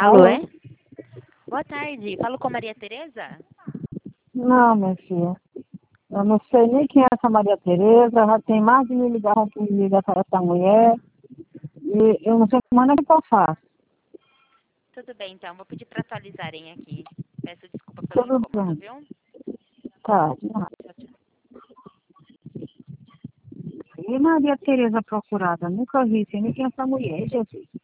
Alô, é? Boa tarde. Falo com Maria Tereza? Não, minha filha. Eu não sei nem quem é essa Maria Tereza, já tem mais de 1.000 ligações que me liga para essa mulher. E eu não sei como é que eu faço. Tudo bem, então. Vou pedir para atualizarem aqui. Peço desculpa pelo Tudo incômodo, bem. viu? Tá, de nada. Tchau, tchau. E Maria Tereza procurada? Nunca vi, sei nem quem é essa mulher, Jesus.